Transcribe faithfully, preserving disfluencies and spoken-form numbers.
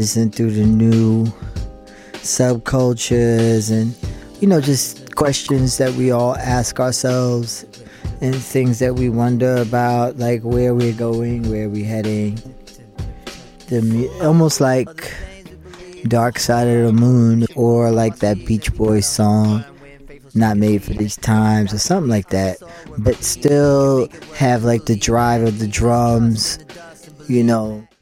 listen through the new subcultures and, you know, just questions that we all ask ourselves and things that we wonder about, like where we're going, where we're heading. The almost like Dark Side of the Moon, or like that Beach Boys song, Not Made for These Times, or something like that, but still have like the drive of the drums, you know.